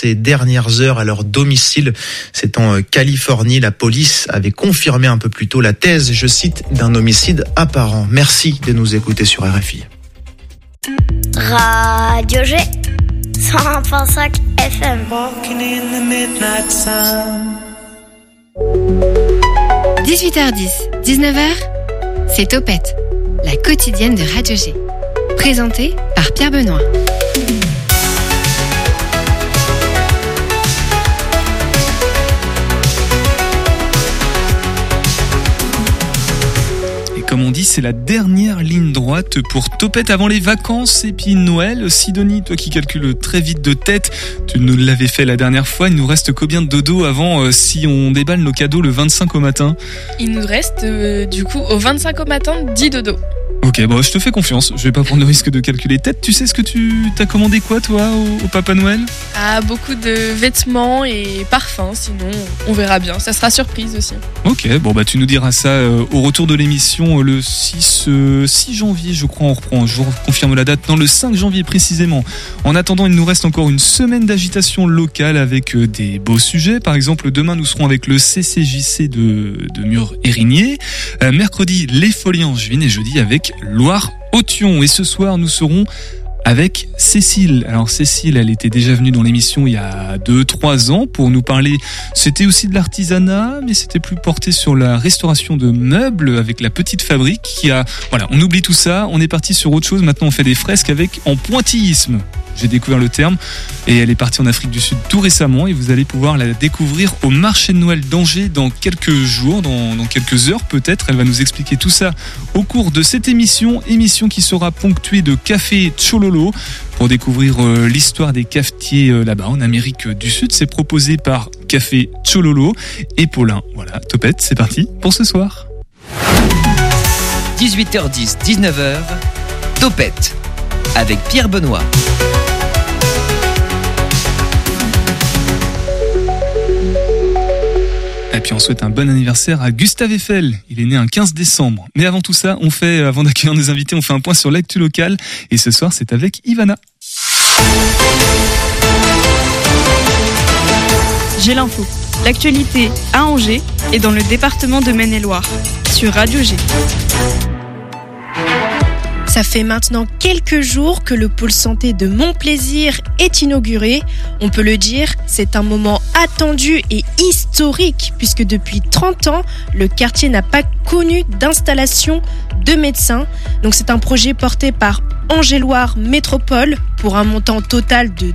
ces dernières heures à leur domicile. C'est en Californie. La police avait confirmé un peu plus tôt la thèse, je cite, d'un homicide apparent. Merci de nous écouter sur RFI. Radio G 101.5 FM. 18h10, 19h, c'est Topette, la quotidienne de Radio G. Présentée par Pierre Benoît. Comme on dit, c'est la dernière ligne droite pour Topette avant les vacances et puis Noël. Sidonie, toi qui calcules très vite de tête, tu nous l'avais fait la dernière fois. Il nous reste combien de dodo avant si on déballe nos cadeaux le 25 au matin ? Il nous reste du coup au 25 au matin 10 dodo. Ok, bon, je te fais confiance. Je vais pas prendre le risque de calculer tête. Tu sais ce que tu t'as commandé quoi, toi, au Papa Noël ? Ah, beaucoup de vêtements et parfums. Sinon, on verra bien. Ça sera surprise aussi. Ok, bon, bah, tu nous diras ça au retour de l'émission le 6 janvier, je crois. On reprend. Je vous confirme la date. Non, le 5 janvier précisément. En attendant, il nous reste encore une semaine d'agitation locale avec des beaux sujets. Par exemple, demain, nous serons avec le CCJC de Mur-Érigné. Mercredi, les Folies Angevines et jeudi avec Loire-Authion. Et ce soir, nous serons avec Cécile. Alors Cécile, elle était déjà venue dans l'émission il y a 2-3 ans pour nous parler, c'était aussi de l'artisanat, mais c'était plus porté sur la restauration de meubles avec la petite fabrique qui a... Voilà, on oublie tout ça, on est parti sur autre chose, maintenant on fait des fresques en pointillisme. J'ai découvert le terme et elle est partie en Afrique du Sud tout récemment et vous allez pouvoir la découvrir au marché de Noël d'Angers dans quelques jours, dans quelques heures peut-être. Elle va nous expliquer tout ça au cours de cette émission qui sera ponctuée de café Chololo. Pour découvrir l'histoire des cafetiers là-bas en Amérique du Sud, c'est proposé par Café Chololo et Paulin. Voilà, Topette, c'est parti pour ce soir. 18h10, 19h, Topette avec Pierre Benoît. Et puis on souhaite un bon anniversaire à Gustave Eiffel. Il est né un 15 décembre. Mais avant tout ça, avant d'accueillir nos invités, on fait un point sur l'actu locale. Et ce soir, c'est avec Ivana. J'ai l'info. L'actualité à Angers et dans le département de Maine-et-Loire. Sur Radio G. Ça fait maintenant quelques jours que le pôle santé de Montplaisir est inauguré. On peut le dire, c'est un moment attendu et historique puisque depuis 30 ans, le quartier n'a pas connu d'installation de médecins. Donc c'est un projet porté par Angers-Loire Métropole pour un montant total de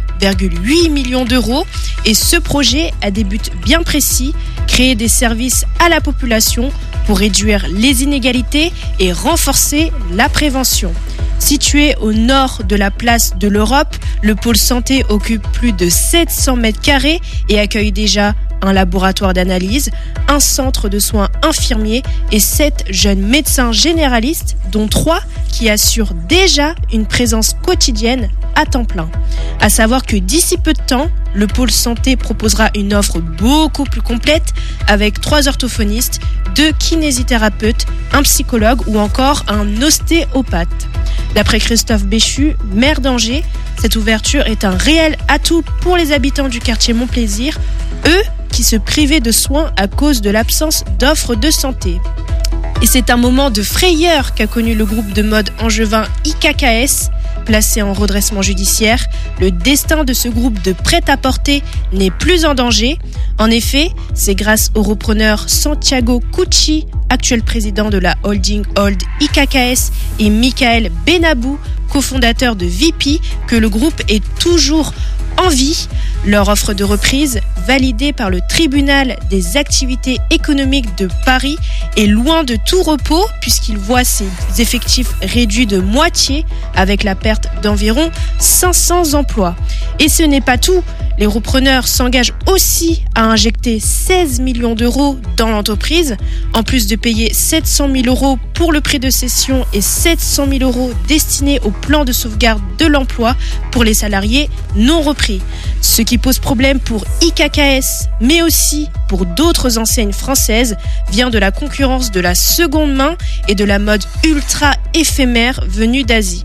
2,8 millions d'euros. Et ce projet a des buts bien précis, créer des services à la population pour réduire les inégalités et renforcer la prévention. Situé au nord de la place de l'Europe, le pôle santé occupe plus de 700 mètres carrés et accueille déjà un laboratoire d'analyse, un centre de soins infirmiers et 7 jeunes médecins généralistes, dont 3 qui assurent déjà une présence quotidienne à temps plein. À savoir que d'ici peu de temps, le pôle santé proposera une offre beaucoup plus complète avec 3 orthophonistes, 2 kinésithérapeutes, un psychologue ou encore un ostéopathe. D'après Christophe Béchu, maire d'Angers, cette ouverture est un réel atout pour les habitants du quartier Montplaisir, eux qui se privaient de soins à cause de l'absence d'offres de santé. Et c'est un moment de frayeur qu'a connu le groupe de mode angevin IKKS. Placé en redressement judiciaire, le destin de ce groupe de prêt-à-porter n'est plus en danger. En effet, c'est grâce au repreneur Santiago Cucci, actuel président de la holding Old IKKS, et Michael Benabou, cofondateur de VP, que le groupe est toujours en vie. Leur offre de reprise, validée par le tribunal des activités économiques de Paris, est loin de tout repos puisqu'il voit ses effectifs réduits de moitié avec la perte d'environ 500 emplois. Et ce n'est pas tout. Les repreneurs s'engagent aussi à injecter 16 millions d'euros dans l'entreprise, en plus de payer 700 000 euros pour le prêt de cession et 700 000 euros destinés au plan de sauvegarde de l'emploi pour les salariés non repris. Ce qui pose problème pour IKKS, mais aussi pour d'autres enseignes françaises, vient de la concurrence de la seconde main et de la mode ultra éphémère venue d'Asie.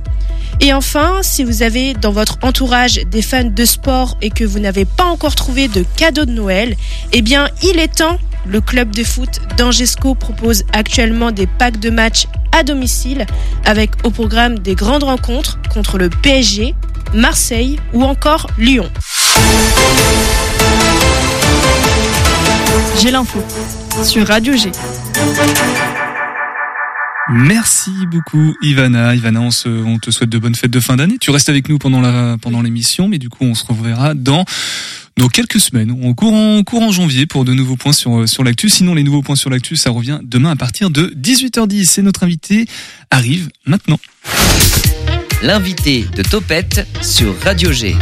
Et enfin, si vous avez dans votre entourage des fans de sport et que vous n'avez pas encore trouvé de cadeau de Noël, eh bien, il est temps. Le club de foot d'Angesco propose actuellement des packs de matchs à domicile avec au programme des grandes rencontres contre le PSG, Marseille ou encore Lyon. J'ai l'info sur Radio G. Merci beaucoup Ivana. Ivana, on te souhaite de bonnes fêtes de fin d'année. Tu restes avec nous pendant l'émission, mais du coup on se reverra dans quelques semaines. On courant janvier pour de nouveaux points sur l'actu. Sinon les nouveaux points sur l'actu, ça revient demain à partir de 18h10. Et notre invité arrive maintenant. L'invité de Topette sur Radio G.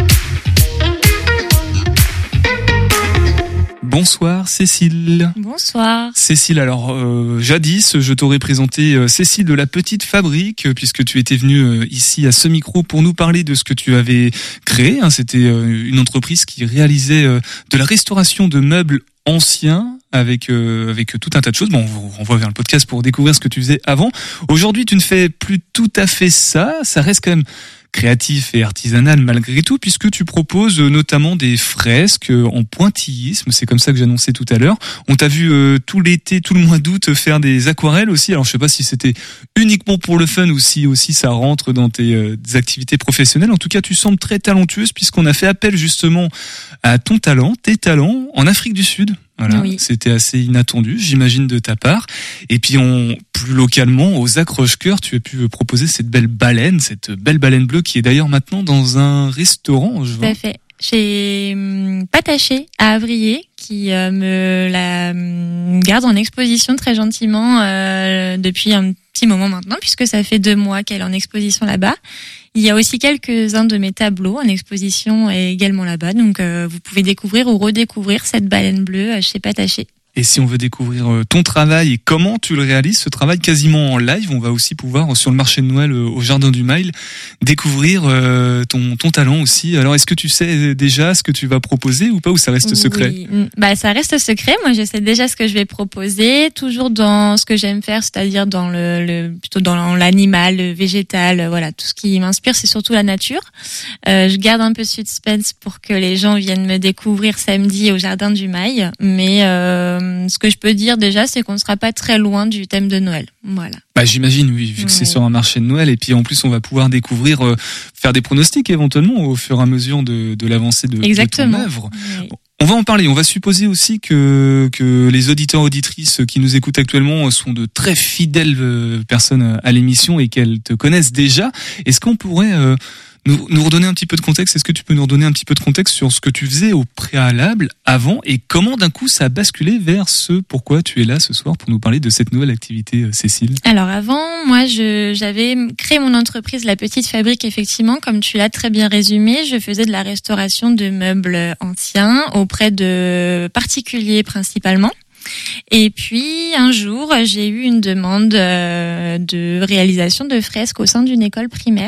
Bonsoir Cécile. Bonsoir. Cécile, alors jadis je t'aurais présenté Cécile de la Petite Fabrique puisque tu étais venue ici à ce micro pour nous parler de ce que tu avais créé. C'était une entreprise qui réalisait de la restauration de meubles anciens avec tout un tas de choses. Bon, on vous renvoie vers le podcast pour découvrir ce que tu faisais avant. Aujourd'hui, tu ne fais plus tout à fait ça. Ça reste quand même créatif et artisanal malgré tout, puisque tu proposes notamment des fresques en pointillisme. C'est comme ça que j'annonçais tout à l'heure. On t'a vu tout l'été, tout le mois d'août faire des aquarelles aussi. Alors je sais pas si c'était uniquement pour le fun ou si aussi ça rentre dans tes activités professionnelles. En tout cas, tu sembles très talentueuse puisqu'on a fait appel justement à tes talents en Afrique du Sud. Voilà, oui. C'était assez inattendu, j'imagine, de ta part. Et puis, plus localement, aux accroche-cœurs, tu as pu proposer cette belle baleine bleue qui est d'ailleurs maintenant dans un restaurant. Tout à fait. Chez Pataché à Avrier, qui me la garde en exposition très gentiment depuis un petit moment maintenant, puisque ça fait 2 mois qu'elle est en exposition là-bas. Il y a aussi quelques-uns de mes tableaux en exposition également là-bas, donc vous pouvez découvrir ou redécouvrir cette baleine bleue chez Pataché. Et si on veut découvrir ton travail et comment tu le réalises, ce travail quasiment en live, on va aussi pouvoir, sur le marché de Noël au Jardin du Mail, découvrir ton talent aussi. Alors, est-ce que tu sais déjà ce que tu vas proposer ou pas, ou ça reste secret ? Oui. Ça reste secret. Moi, je sais déjà ce que je vais proposer, toujours dans ce que j'aime faire, c'est-à-dire dans plutôt dans l'animal, le végétal, voilà, tout ce qui m'inspire, c'est surtout la nature. Je garde un peu suspense pour que les gens viennent me découvrir samedi au Jardin du Mail, mais ce que je peux dire déjà, c'est qu'on ne sera pas très loin du thème de Noël. Voilà. J'imagine, oui, vu que c'est sur un marché de Noël. Et puis en plus, on va pouvoir découvrir, faire des pronostics éventuellement au fur et à mesure de l'avancée de ton œuvre. Oui. On va en parler. On va supposer aussi que les auditeurs auditrices qui nous écoutent actuellement sont de très fidèles personnes à l'émission et qu'elles te connaissent déjà. Est-ce qu'on pourrait nous redonner un petit peu de contexte? Est-ce que tu peux nous redonner un petit peu de contexte sur ce que tu faisais au préalable avant et comment d'un coup ça a basculé vers ce pourquoi tu es là ce soir pour nous parler de cette nouvelle activité, Cécile? Alors avant, moi j'avais créé mon entreprise La Petite Fabrique, effectivement, comme tu l'as très bien résumé. Je faisais de la restauration de meubles anciens auprès de particuliers principalement. Et puis un jour, j'ai eu une demande de réalisation de fresques au sein d'une école primaire.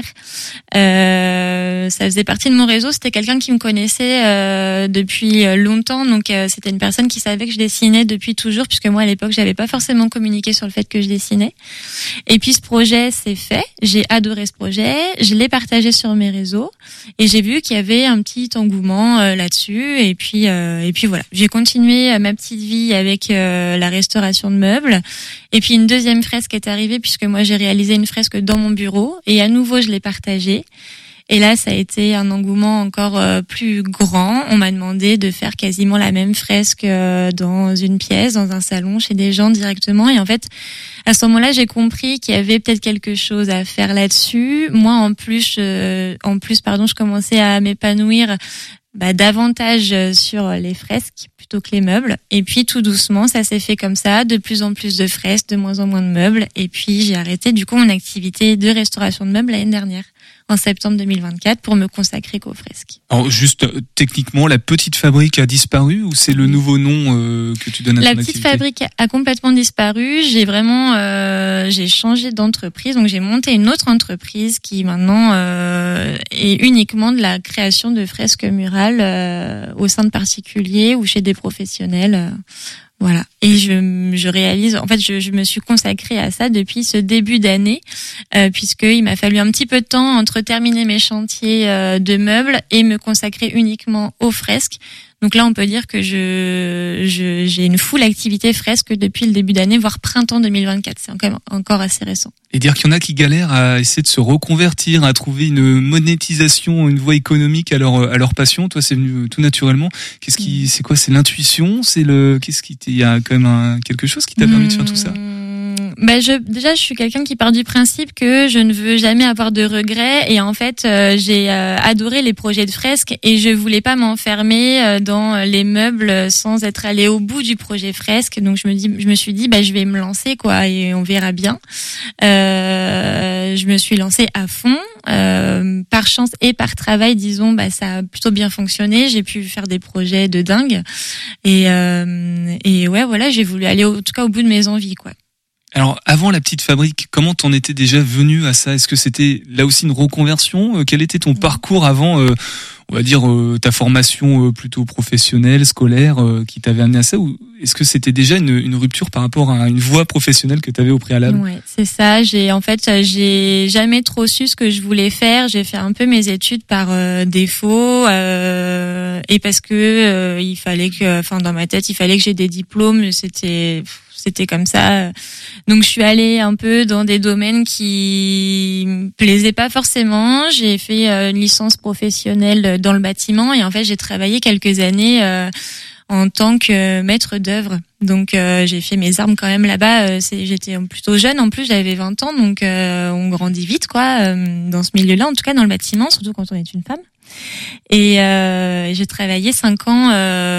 Ça faisait partie de mon réseau. C'était quelqu'un qui me connaissait depuis longtemps, donc c'était une personne qui savait que je dessinais depuis toujours, puisque moi à l'époque j'avais pas forcément communiqué sur le fait que je dessinais. Et puis ce projet s'est fait. J'ai adoré ce projet. Je l'ai partagé sur mes réseaux et j'ai vu qu'il y avait un petit engouement là-dessus. Et puis voilà. J'ai continué ma petite vie avec la restauration de meubles. Et puis une deuxième fresque est arrivée puisque moi j'ai réalisé une fresque dans mon bureau et à nouveau je l'ai partagée. Et là, ça a été un engouement encore plus grand. On m'a demandé de faire quasiment la même fresque dans une pièce, dans un salon, chez des gens directement. Et en fait, à ce moment-là, j'ai compris qu'il y avait peut-être quelque chose à faire là-dessus. Moi, en plus, je commençais à m'épanouir davantage sur les fresques plutôt que les meubles. Et puis tout doucement, ça s'est fait comme ça, de plus en plus de fresques, de moins en moins de meubles. Et puis j'ai arrêté du coup mon activité de restauration de meubles l'année dernière, en septembre 2024, pour me consacrer qu'aux fresques. Alors juste techniquement, La Petite Fabrique a disparu ou c'est le nouveau nom que tu donnes à ton activité? La Petite Fabrique a complètement disparu. J'ai vraiment j'ai changé d'entreprise, donc j'ai monté une autre entreprise qui maintenant est uniquement de la création de fresques murales au sein de particuliers ou chez des professionnels. Voilà. Et je réalise, en fait, je me suis consacrée à ça depuis ce début d'année, puisqu'il m'a fallu un petit peu de temps entre terminer mes chantiers de meubles et me consacrer uniquement aux fresques. Donc là, on peut dire que j'ai une full activité fresque depuis le début d'année, voire printemps 2024. C'est encore assez récent. Et dire qu'il y en a qui galèrent à essayer de se reconvertir, à trouver une monétisation, une voie économique à leur passion. Toi, c'est venu tout naturellement. C'est quoi? C'est l'intuition? Il y a quand même quelque chose qui t'a permis de faire tout ça? Déjà, je suis quelqu'un qui part du principe que je ne veux jamais avoir de regrets, et en fait, j'ai adoré les projets de fresques et je voulais pas m'enfermer dans les meubles sans être allée au bout du projet fresque. Donc je me suis dit, je vais me lancer quoi, et on verra bien. Je me suis lancée à fond. Par chance et par travail, disons, ça a plutôt bien fonctionné. J'ai pu faire des projets de dingue, et ouais, voilà, j'ai voulu aller en tout cas au bout de mes envies, quoi. Alors, avant la petite fabrique, comment t'en étais déjà venu à ça? Est-ce que c'était là aussi une reconversion? Quel était ton parcours avant, on va dire, ta formation plutôt professionnelle, scolaire, qui t'avait amené à ça? Ou est-ce que c'était déjà une rupture par rapport à une voie professionnelle que t'avais au préalable? Ouais, c'est ça. J'ai jamais trop su ce que je voulais faire. J'ai fait un peu mes études par défaut, et parce que il fallait que, dans ma tête, il fallait que j'ai des diplômes. C'était comme ça. Donc je suis allée un peu dans des domaines qui me plaisaient pas forcément. J'ai fait une licence professionnelle dans le bâtiment, et en fait j'ai travaillé quelques années en tant que maître d'œuvre. Donc j'ai fait mes armes quand même là-bas. J'étais plutôt jeune, en plus j'avais 20 ans, donc on grandit vite quoi, dans ce milieu-là, en tout cas dans le bâtiment, surtout quand on est une femme. Et j'ai travaillé 5 ans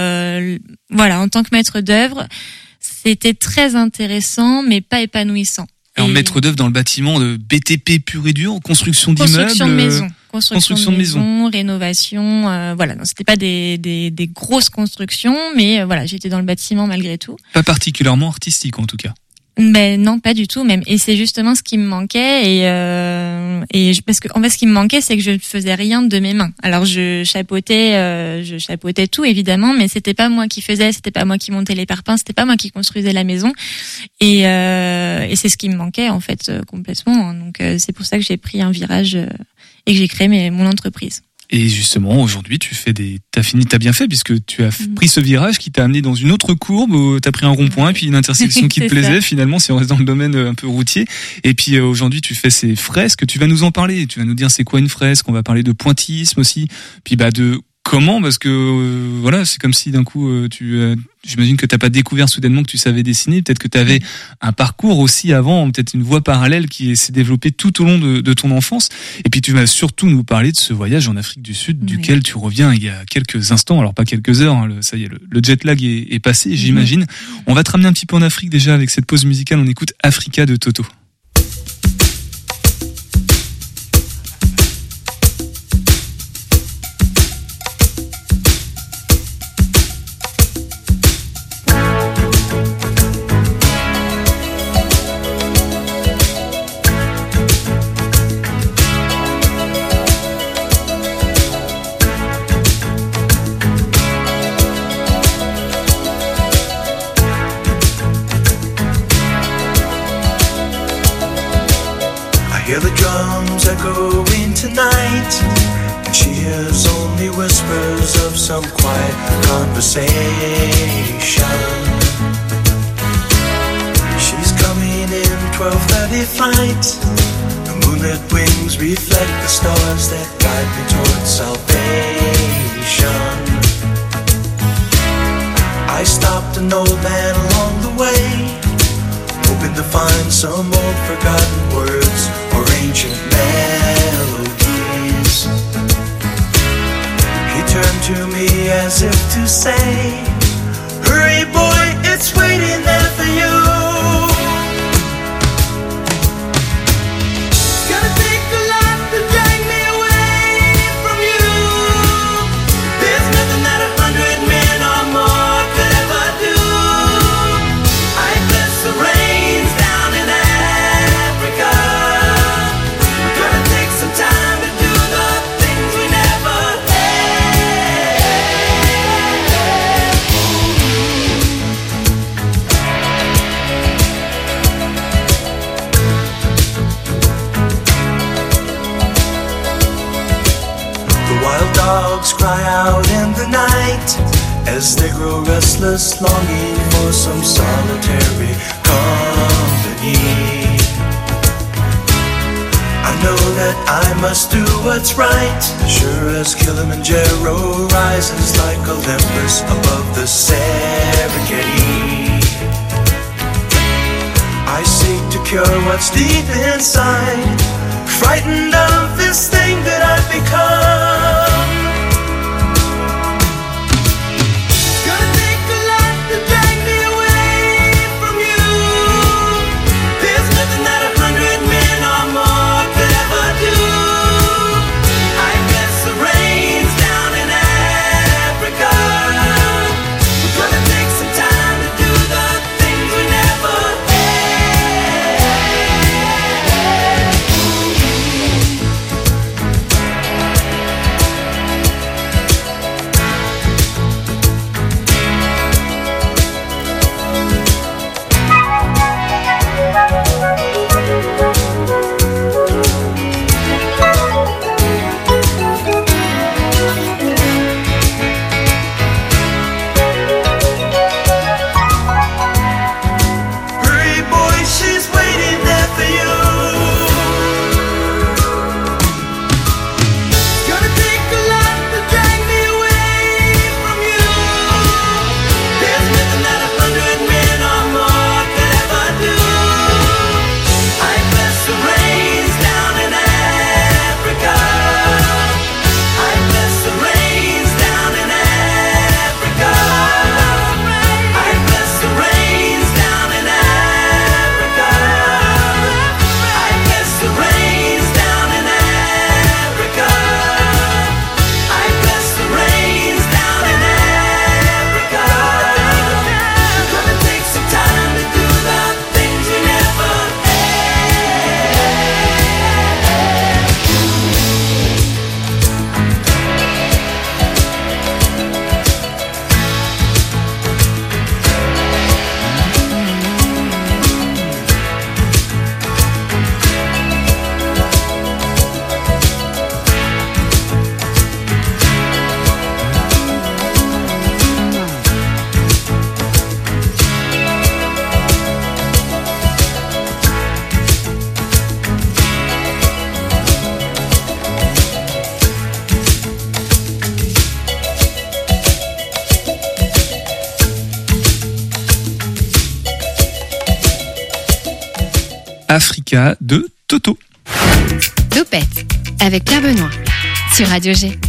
en tant que maître d'œuvre. C'était très intéressant, mais pas épanouissant. Alors, maître d'œuvre dans le bâtiment de BTP pur et dur, construction d'immeubles, construction de maison, rénovation, non, c'était pas des grosses constructions, mais j'étais dans le bâtiment malgré tout. Pas particulièrement artistique en tout cas. Ben non, pas du tout même. Et c'est justement ce qui me manquait. Parce que en fait, ce qui me manquait, c'est que je ne faisais rien de mes mains. Alors je chapeautais tout évidemment, mais c'était pas moi qui faisais, c'était pas moi qui montais les parpaings, c'était pas moi qui construisais la maison. Et c'est ce qui me manquait en fait complètement. Donc c'est pour ça que j'ai pris un virage et que j'ai créé mon entreprise. Et justement, aujourd'hui, t'as bien fait, puisque tu as pris ce virage qui t'a amené dans une autre courbe, où t'as pris un rond-point, puis une intersection qui te plaisait, finalement, si on reste dans le domaine un peu routier. Et puis, aujourd'hui, tu fais ces fresques, tu vas nous en parler, tu vas nous dire c'est quoi une fresque, on va parler de pointillisme aussi, puis de comment, parce que c'est comme si d'un coup j'imagine que t'as pas découvert soudainement que tu savais dessiner, peut-être que t'avais un parcours aussi avant, peut-être une voie parallèle qui s'est développée tout au long de ton enfance. Et puis tu vas surtout nous parler de ce voyage en Afrique du Sud, duquel tu reviens il y a quelques instants, alors pas quelques heures, hein, ça y est, le jet lag est passé, j'imagine. On va te ramener un petit peu en Afrique déjà avec cette pause musicale, on écoute Africa de Toto. Hear the drums echoing tonight, and she hears only whispers of some quiet conversation. She's coming in 12:30 flight. The moonlit wings reflect the stars that guide me towards salvation. I stopped an old man along the way, hoping to find some old forgotten words or ancient melodies. He turned to me as if to say, hurry boy, it's waiting there for you. It's gonna take a lot to drag me away from you. There's nothing that 100 men or more could ever do. I bless the rains down in Africa. We're gonna take some time to do the things we never had. night as they grow restless, longing for some solitary company. I know that I must do what's right, sure as Kilimanjaro rises like Olympus above the Serengeti. I seek to cure what's deep inside, frightened of this thing that I've become. It's gonna take a lot to drag me away from you. There's nothing that 100 men or more could ever do. I guess the rain's down in Africa. We're gonna take some time to do the things we never Hurry, boy, she's waiting there for you. It's gonna take a lot to drag me away from you. There's nothing that 100 men or more could ever do. I bless the rains down in Africa. I bless the rains down in Africa. I bless the rains down in Africa. I bless the rains down in Africa. I bless the rains down in Africa. It's gonna take some time to do the things we never Africa de Toto. Topette avec Pierre Benoît sur Radio G.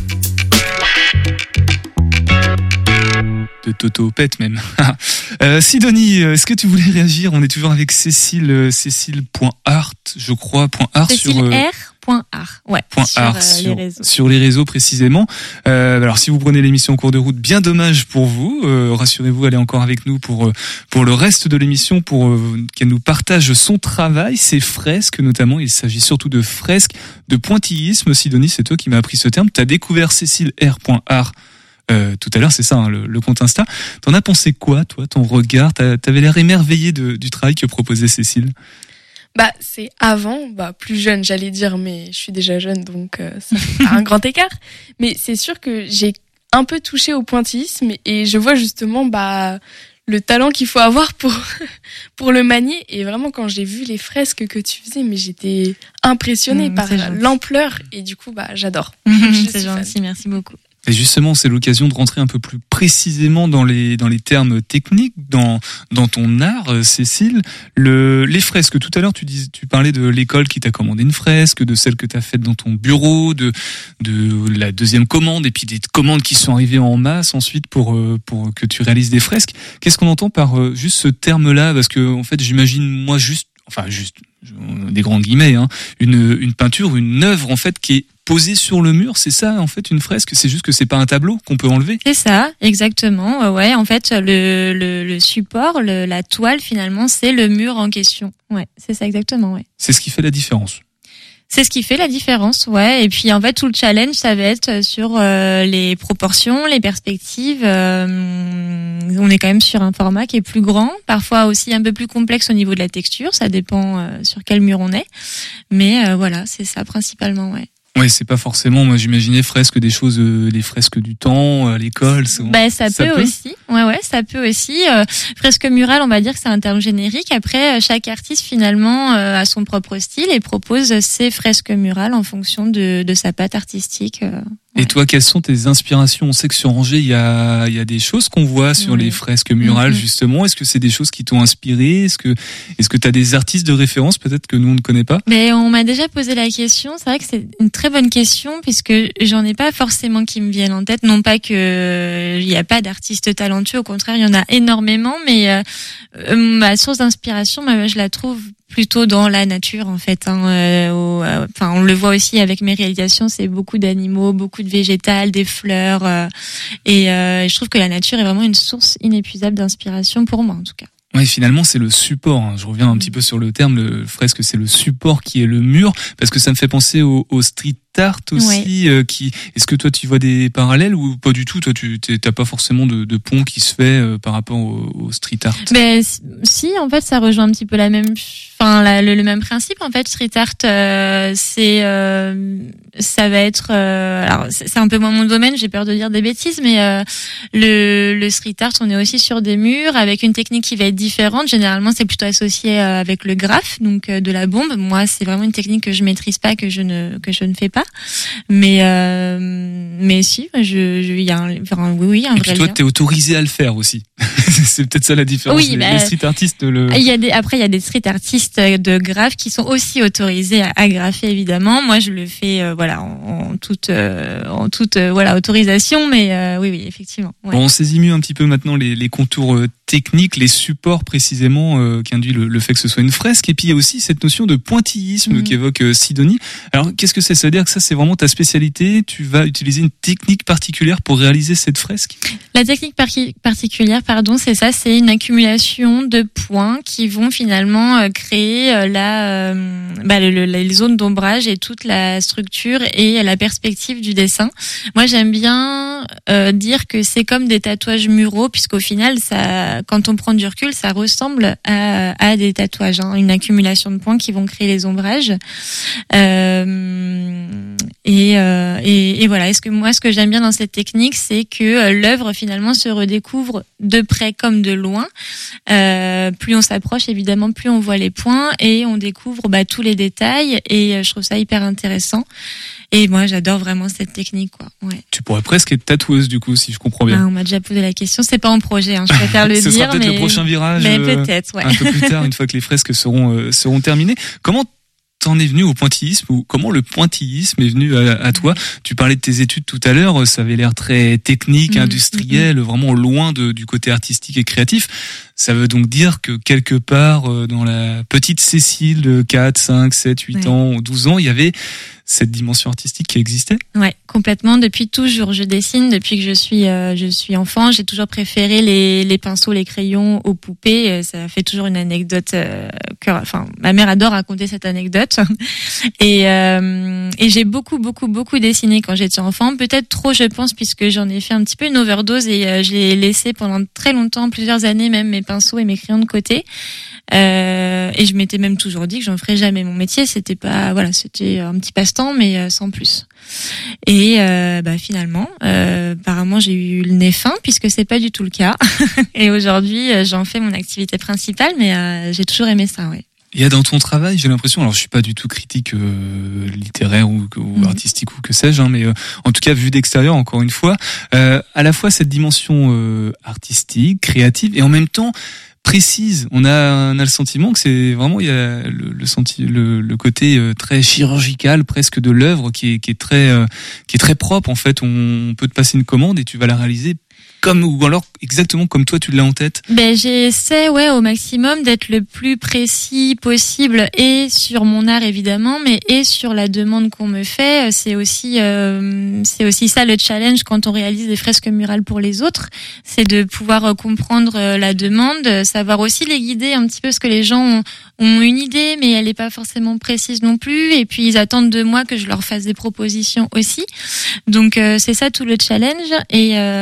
De Toto Pet même. Sidonie, est-ce que tu voulais réagir? On est toujours avec Cécile, Cécile.art, je crois, .art sur... Cécile.art, ouais, sur les réseaux. Sur les réseaux précisément. Alors si vous prenez l'émission en cours de route, bien dommage pour vous. Rassurez-vous, elle est encore avec nous pour le reste de l'émission, pour qu'elle nous partage son travail, ses fresques notamment. Il s'agit surtout de fresques de pointillisme. Sidonie, c'est toi qui m'as appris ce terme. Tu as découvert Cécile.art tout à l'heure, c'est ça, hein, le compte Insta. T'en as pensé quoi, toi, ton regard? T'avais l'air émerveillé du travail que proposait Cécile. Bah, c'est avant, plus jeune, j'allais dire, mais je suis déjà jeune, donc ça fait pas un grand écart. Mais c'est sûr que j'ai un peu touché au pointillisme et je vois justement, le talent qu'il faut avoir pour le manier. Et vraiment, quand j'ai vu les fresques que tu faisais, mais j'étais impressionnée par l'ampleur et du coup, j'adore. C'est gentil, merci beaucoup. Et justement, c'est l'occasion de rentrer un peu plus précisément dans les termes techniques, dans ton art, Cécile. Les fresques, tout à l'heure, tu parlais de l'école qui t'a commandé une fresque, de celle que t'as faite dans ton bureau, de la deuxième commande, et puis des commandes qui sont arrivées en masse ensuite pour que tu réalises des fresques. Qu'est-ce qu'on entend par juste ce terme-là? Parce que, en fait, j'imagine, moi, juste, des grands guillemets, hein, une peinture, une œuvre, en fait, qui est posée sur le mur, c'est ça en fait une fresque, c'est juste que c'est pas un tableau qu'on peut enlever. C'est ça, exactement. Ouais, en fait le support, la toile finalement, c'est le mur en question. Ouais, c'est ça exactement, ouais. C'est ce qui fait la différence. C'est ce qui fait la différence, ouais. Et puis en fait tout le challenge, ça va être sur les proportions, les perspectives. On est quand même sur un format qui est plus grand, parfois aussi un peu plus complexe au niveau de la texture. Ça dépend sur quel mur on est. Mais voilà, c'est ça principalement, ouais. Ouais, c'est pas forcément, moi j'imaginais fresques des choses, les fresques du temps, à l'école. Ça peut aussi. Ouais, ça peut aussi. Fresque murale, on va dire que c'est un terme générique. Après, chaque artiste finalement a son propre style et propose ses fresques murales en fonction de sa patte artistique. Et toi, quelles sont tes inspirations? On sait que sur Angers, il y a des choses qu'on voit sur les fresques murales, justement. Est-ce que c'est des choses qui t'ont inspiré? Est-ce que t'as des artistes de référence, peut-être, que nous, on ne connaît pas? Mais on m'a déjà posé la question. C'est vrai que c'est une très bonne question, puisque j'en ai pas forcément qui me viennent en tête. Non pas que il y a pas d'artistes talentueux. Au contraire, il y en a énormément. Mais ma source d'inspiration, je la trouve plutôt dans la nature, en fait. Enfin, on le voit aussi avec mes réalisations. C'est beaucoup d'animaux, beaucoup de végétal, des fleurs, et je trouve que la nature est vraiment une source inépuisable d'inspiration pour moi, en tout cas. Ouais, finalement, c'est le support. Je reviens un petit peu sur le terme. Le fresque, c'est le support qui est le mur, parce que ça me fait penser au street art aussi. Est-ce que toi, tu vois des parallèles ou pas du tout? Toi, t'as pas forcément de pont qui se fait par rapport au street art. Ben si, en fait, ça rejoint un petit peu le même principe. En fait, street art, ça va être. Alors, c'est un peu moins mon domaine. J'ai peur de dire des bêtises, mais le street art, on est aussi sur des murs avec une technique qui va être différente. Généralement, c'est plutôt associé avec le graphe, donc de la bombe. Moi, c'est vraiment une technique que je maîtrise pas, que je ne fais pas. Mais si, il y a un vrai lien. Et puis toi, t'es autorisé à le faire aussi. C'est peut-être ça la différence. Oui, les street artistes il y a des street artistes de graphe qui sont aussi autorisés à graffer, évidemment. Moi, je le fais en toute autorisation, mais oui, effectivement. Ouais. Bon, on saisit mieux un petit peu maintenant les contours techniques, les supports précisément qui induit le fait que ce soit une fresque. Et puis il y a aussi cette notion de pointillisme qu'évoque Sidonie. Alors qu'est-ce que c'est? Ça veut dire que ça, c'est vraiment ta spécialité? Tu vas utiliser une technique particulière pour réaliser cette fresque? La technique particulière, c'est ça, c'est une accumulation de points qui vont finalement créer les zones d'ombrage et toute la structure et la perspective du dessin. Moi, j'aime bien dire que c'est comme des tatouages muraux, puisqu'au final, ça, quand on prend du recul, ça ressemble à des tatouages, une accumulation de points qui vont créer les ombrages. Et voilà. Ce que j'aime bien dans cette technique, c'est que l'œuvre finalement se redécouvre de près comme de loin. Plus on s'approche, évidemment, plus on voit les points et on découvre tous les détails. Et je trouve ça hyper intéressant. Et moi, j'adore vraiment cette technique, quoi. Ouais. Tu pourrais presque être tatoueuse, du coup, si je comprends bien. On m'a déjà posé la question. C'est pas en projet, je préfère le dire. Ce sera peut-être le prochain virage. Mais peut-être, ouais. Un peu plus tard, une fois que les fresques seront terminées. Comment t'en es venu au pointillisme, ou comment le pointillisme est venu à toi? Tu parlais de tes études tout à l'heure, ça avait l'air très technique, industriel, vraiment loin du côté artistique et créatif. Ça veut donc dire que quelque part dans la petite Cécile de 4, 5, 7, 8 ans, 12 ans, il y avait cette dimension artistique qui existait? Ouais, complètement. Depuis toujours, je dessine. Depuis que je suis enfant, j'ai toujours préféré les pinceaux, les crayons aux poupées. Ça fait toujours une anecdote. Ma mère adore raconter cette anecdote. Et j'ai beaucoup dessiné quand j'étais enfant. Peut-être trop, je pense, puisque j'en ai fait un petit peu une overdose et j'ai laissé pendant très longtemps, plusieurs années même, mes pinceaux et mes crayons de côté. Et je m'étais même toujours dit que j'en ferais jamais mon métier. C'était un petit passe-temps, mais sans plus. Et finalement, apparemment, j'ai eu le nez fin, puisque c'est pas du tout le cas. Et aujourd'hui, j'en fais mon activité principale, mais j'ai toujours aimé ça, ouais. Il y a dans ton travail, j'ai l'impression, alors je suis pas du tout critique littéraire ou artistique ou que sais-je, mais en tout cas vu d'extérieur, encore une fois, à la fois cette dimension artistique, créative et en même temps précise. On a le sentiment que c'est vraiment, il y a le côté très chirurgical presque de l'œuvre qui est très propre en fait. On peut te passer une commande et tu vas la réaliser ou alors exactement comme toi tu l'as en tête. J'essaie au maximum d'être le plus précis possible, et sur mon art évidemment, mais et sur la demande qu'on me fait. C'est aussi ça le challenge quand on réalise des fresques murales pour les autres, c'est de pouvoir comprendre la demande, savoir aussi les guider un petit peu, parce que les gens ont une idée mais elle n'est pas forcément précise non plus, et puis ils attendent de moi que je leur fasse des propositions aussi. Donc c'est ça tout le challenge, et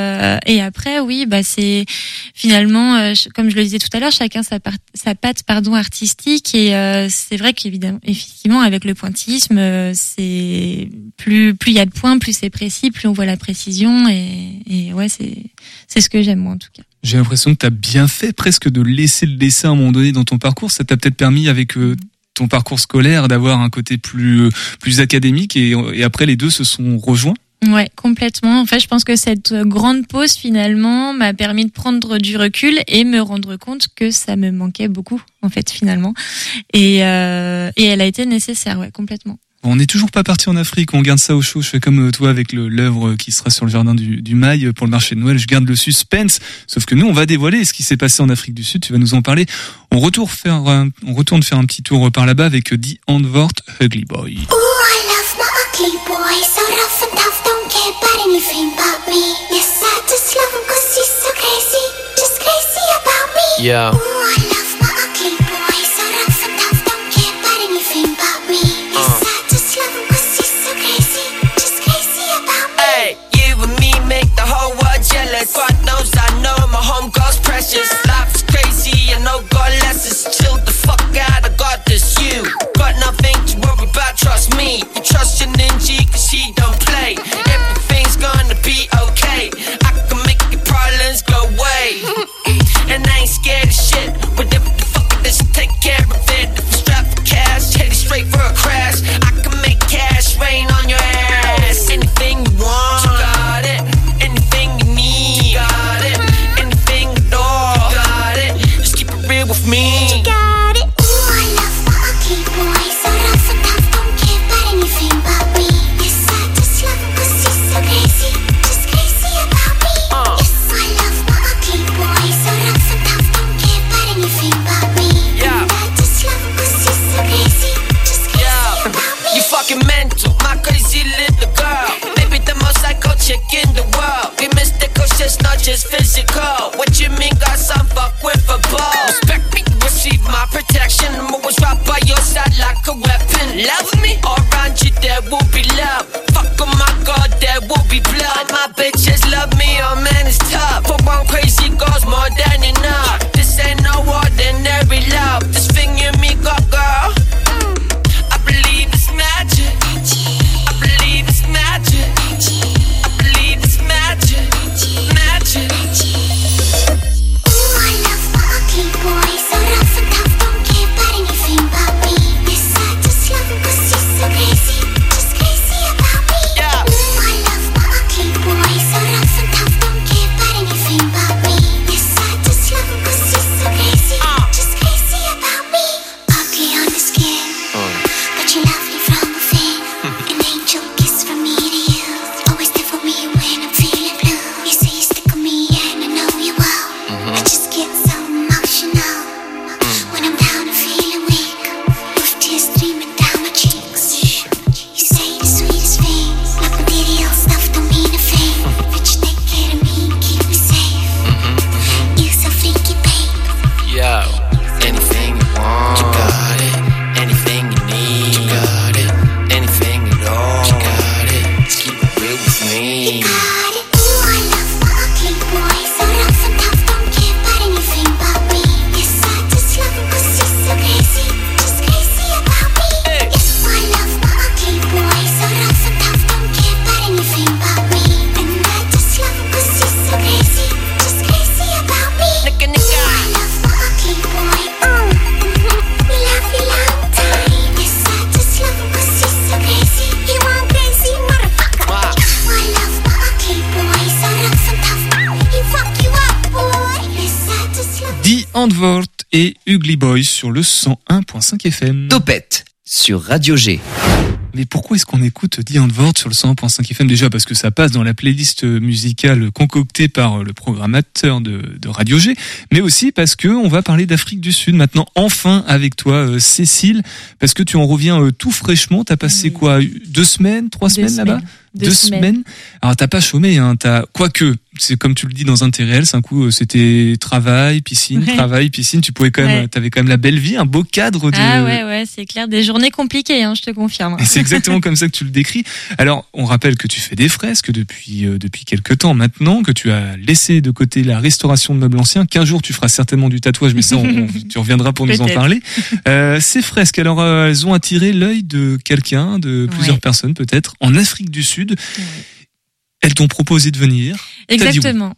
après, oui, c'est finalement, comme je le disais tout à l'heure, chacun sa patte artistique. Et c'est vrai qu'effectivement, avec le pointillisme, c'est plus il y a de points, plus c'est précis, plus on voit la précision. Et ouais, c'est ce que j'aime moi en tout cas. J'ai l'impression que tu as bien fait presque de laisser le dessin à un moment donné dans ton parcours. Ça t'a peut-être permis avec ton parcours scolaire d'avoir un côté plus académique et après les deux se sont rejoints. Ouais, complètement. En fait, je pense que cette grande pause finalement m'a permis de prendre du recul et me rendre compte que ça me manquait beaucoup en fait finalement. Et elle a été nécessaire, ouais, complètement. On n'est toujours pas parti en Afrique, on garde ça au chaud. Je fais comme toi avec l'œuvre qui sera sur le jardin du Mail pour le marché de Noël. Je garde le suspense. Sauf que nous, on va dévoiler ce qui s'est passé en Afrique du Sud. Tu vas nous en parler. On retourne faire un petit tour par là-bas avec Die Antwoord, Ugly Boy. Ooh, I love my ugly boy, so rough and tough, don't care about anything but me. Yes, I just love him 'cause he's so crazy, just crazy about me. Yeah. Ooh, I love my ugly boy, so rough and tough, don't care about anything but me. Yes, I just love him 'cause he's so crazy, just crazy about me. Hey, you and me make the whole world jealous. God knows I know my home girl's precious. Life's crazy, I know God lets us chill the fuck out. I got this, you got nothing to worry about. Trust me, you trust your ninja 'cause he don't play. Everything's gonna be okay. I can make your problems go away. And I ain't scared of shit. Whatever the fuck it is, take care of it. If you strap for cash, headed straight for a crash. I can make cash rain on your ass. Anything you want, you got it. Anything you need, you got it. Anything at all, you got it. Just keep it real with me. You got it. Ooh, I love my ugly boy, so rough and tough, don't care about anything but me. Yes, I just love him 'cause he's so crazy, just crazy about me. Yes, I love my ugly boy, so rough and tough, don't care about anything but me. Yeah. And I just love him 'cause he's so crazy, just crazy about me. You fucking mental, my crazy little girl. Maybe the most psycho chick in the world. Be mystical, shit's not just physical. What you mean, got some fuck with a ball? Respect me, receive my protection. I'm always right by your side like a weapon. Love me, all around you there will be love. Fuck, oh my God, there will be blood. My bitches love me, oh man, it's tough. For one crazy girl's more than enough. This ain't no ordinary love. This thing you me got, girl. I believe it's magic. I believe it's magic. I believe it's magic. Magic. Ooh, I love my ugly boy, so rough and tough, don't care about anything but me. Yes, I just love him 'cause he's so crazy, just crazy about me. Yeah. Ooh, I love my ugly boy, so rough and tough, don't care about anything but me. Yes, I just love him 'cause he's so crazy, just crazy about me. Ugly on the skin, but you're lovely from within. An angel kiss from me to you, always there for me when I'm feeling blue. You say you stick with me and I know you will. I just get so emotional when I'm down and feeling weak, with tears streaming down my cheeks. You say the sweetest things, like material stuff don't mean a thing. But you take care of me and keep me safe. You so freaky, babe. Yo, anything you want, you got it. Anything you need, you got it. Anything at all, you got it. Just keep it real with me. Got it. Ooh, I love my ugly boy, so rough and tough, don't care about anything but me. Yes, I just love him 'cause he's so crazy, just crazy about me. Yes, I love my ugly boy, so rough and tough, don't care about anything but me. And I just love him 'cause he's so crazy, just crazy about me. Nigga, Ooh, nigga. I love my ugly boy. We love you long time. Yes, I just love him 'cause he's so crazy. You want crazy motherfucker. Wow. I love my ugly boy, so rough and tough. He fuck you up, boy. Yes, I just love. Die Antwoord et Ugly Boy sur le 101.5 FM. Topette sur Radio G. Mais pourquoi est-ce qu'on écoute Die Antwoord sur le 101.5 FM? Déjà parce que ça passe dans la playlist musicale concoctée par le programmateur de Radio G, mais aussi parce que on va parler d'Afrique du Sud maintenant, enfin avec toi Cécile, parce que tu en reviens tout fraîchement. T'as passé quoi, 2 semaines, 3 semaines là-bas? 2 semaines. Alors t'as pas chômé, hein, quoique c'est comme tu le dis dans un TRL, c'est un coup, c'était travail, piscine, tu pouvais quand même, t'avais quand même la belle vie, un beau cadre de... Ah ouais, c'est clair, des journées compliquées, je te confirme. Et c'est exactement comme ça que tu le décris. Alors, on rappelle que tu fais des fresques depuis quelques temps maintenant, que tu as laissé de côté la restauration de meubles anciens, qu'un jour tu feras certainement du tatouage, mais ça, tu reviendras pour nous en parler. Ces fresques, alors, elles ont attiré l'œil de quelqu'un, de plusieurs personnes peut-être, en Afrique du Sud. Elles t'ont proposé de venir. Exactement.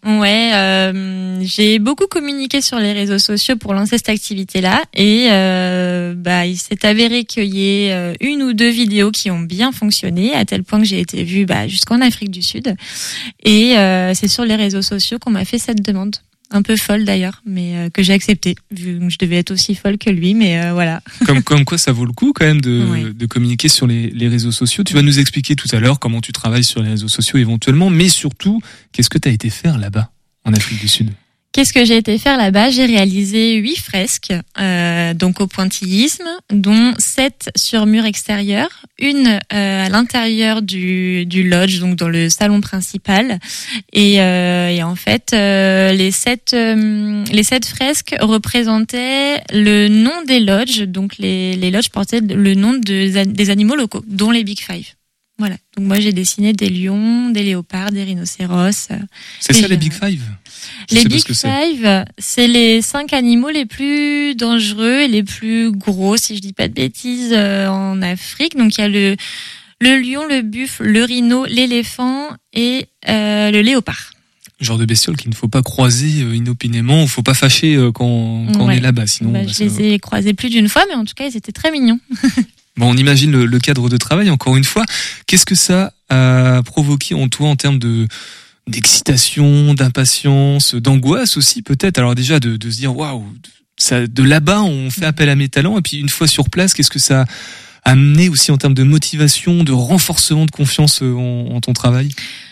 Ouais, j'ai beaucoup communiqué sur les réseaux sociaux pour lancer cette activité-là, et il s'est avéré qu'il y ait une ou deux vidéos qui ont bien fonctionné, à tel point que j'ai été vue jusqu'en Afrique du Sud. Et c'est sur les réseaux sociaux qu'on m'a fait cette demande. Un peu folle d'ailleurs, mais que j'ai accepté, vu que je devais être aussi folle que lui, mais voilà. Comme quoi ça vaut le coup quand même de communiquer sur les réseaux sociaux. Tu vas nous expliquer tout à l'heure comment tu travailles sur les réseaux sociaux éventuellement, mais surtout, qu'est-ce que tu as été faire là-bas, en Afrique du Sud ? Qu'est-ce que j'ai été faire là-bas ? J'ai réalisé 8 fresques, donc au pointillisme, dont 7 sur mur extérieur, une à l'intérieur du lodge, donc dans le salon principal. Et en fait, les 7 fresques représentaient le nom des lodges, donc les lodges portaient le nom des animaux locaux, dont les Big Five. Voilà. Donc moi j'ai dessiné des lions, des léopards, des rhinocéros. C'est ça les Big Five ? Les Big Five, c'est les 5 animaux les plus dangereux et les plus gros, si je dis pas de bêtises, en Afrique. Donc il y a le lion, le buffle, le rhino, l'éléphant et le léopard. Genre de bestiole qu'il ne faut pas croiser inopinément, il faut pas fâcher quand on est là-bas, sinon. Je les ai croisés plus d'une fois, mais en tout cas ils étaient très mignons. Bon, on imagine le cadre de travail, encore une fois. Qu'est-ce que ça a provoqué en toi en termes d'excitation, d'impatience, d'angoisse aussi peut-être? Alors déjà de se dire waouh, ça de là-bas on fait appel à mes talents, et puis une fois sur place, qu'est-ce que ça a amené aussi en termes de motivation, de renforcement de confiance en ton travail?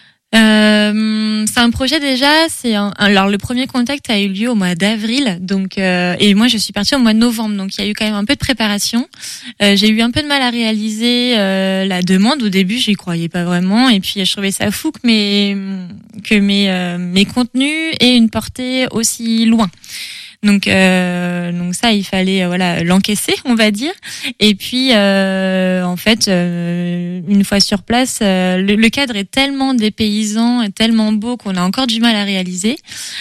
C'est un projet déjà. Alors le premier contact a eu lieu au mois d'avril, donc et moi je suis partie au mois de novembre, donc il y a eu quand même un peu de préparation. J'ai eu un peu de mal à réaliser la demande au début, j'y croyais pas vraiment, et puis je trouvais ça fou que mes contenus aient une portée aussi loin. Donc ça, il fallait l'encaisser, on va dire. Et puis en fait, une fois sur place, le cadre est tellement dépaysant et tellement beau qu'on a encore du mal à réaliser.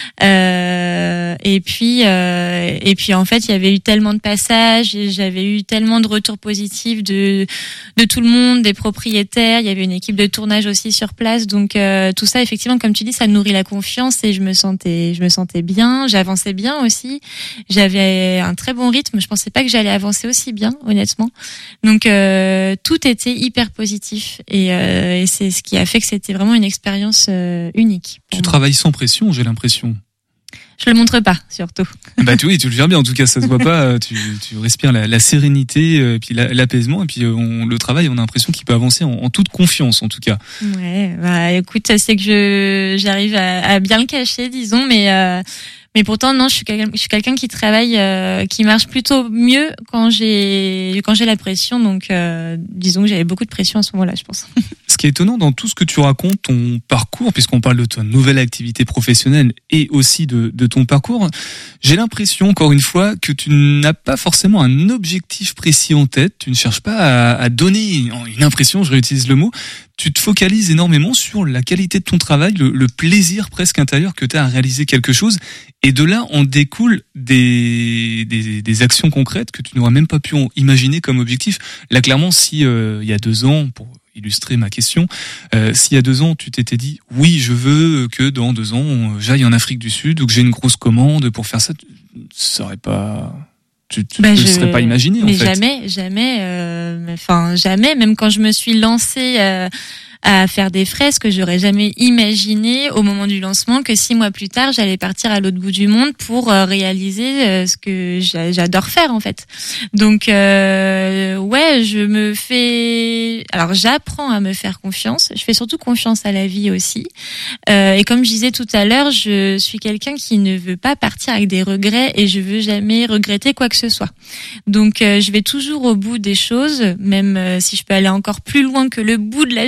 Et puis en fait, il y avait eu tellement de passages, et j'avais eu tellement de retours positifs de tout le monde, des propriétaires. Il y avait une équipe de tournage aussi sur place. Donc tout ça, effectivement, comme tu dis, ça nourrit la confiance, et je me sentais bien. J'avançais bien aussi. J'avais un très bon rythme. Je pensais pas que j'allais avancer aussi bien, honnêtement. Donc tout était hyper positif, et c'est ce qui a fait que c'était vraiment une expérience unique. Tu travailles sans pression, j'ai l'impression. Je le montre pas, surtout. Bah oui, tu le gères bien. En tout cas, ça se voit pas. Tu respires la sérénité, et puis l'apaisement, et puis le travail, on a l'impression qu'il peut avancer en toute confiance, en tout cas. Ouais, bah écoute, c'est que j'arrive à bien le cacher, disons, mais pourtant non, je suis quelqu'un qui travaille, qui marche plutôt mieux quand j'ai la pression. Donc disons que j'avais beaucoup de pression à ce moment-là, je pense. Ce qui est étonnant dans tout ce que tu racontes, ton parcours, puisqu'on parle de ta nouvelle activité professionnelle et aussi de ton parcours, j'ai l'impression, encore une fois, que tu n'as pas forcément un objectif précis en tête. Tu ne cherches pas à donner une impression, je réutilise le mot. Tu te focalises énormément sur la qualité de ton travail, le plaisir presque intérieur que tu as à réaliser quelque chose. Et de là, en découlent des actions concrètes que tu n'aurais même pas pu imaginer comme objectif. Là, clairement, si il y a 2 ans, pour illustrer ma question, s'il y a 2 ans, tu t'étais dit « Oui, je veux que dans 2 ans, j'aille en Afrique du Sud ou que j'ai une grosse commande pour faire ça », ça aurait pas... Tu ne le serais pas imaginé, en fait. Mais jamais, jamais. Même quand je me suis lancée à faire des fresques, j'aurais jamais imaginé au moment du lancement que 6 mois plus tard, j'allais partir à l'autre bout du monde pour réaliser ce que j'adore faire, en fait. Donc alors j'apprends à me faire confiance. Je fais surtout confiance à la vie aussi. Et comme je disais tout à l'heure, je suis quelqu'un qui ne veut pas partir avec des regrets, et je veux jamais regretter quoi que ce soit. Donc je vais toujours au bout des choses, même si je peux aller encore plus loin que le bout de la chose,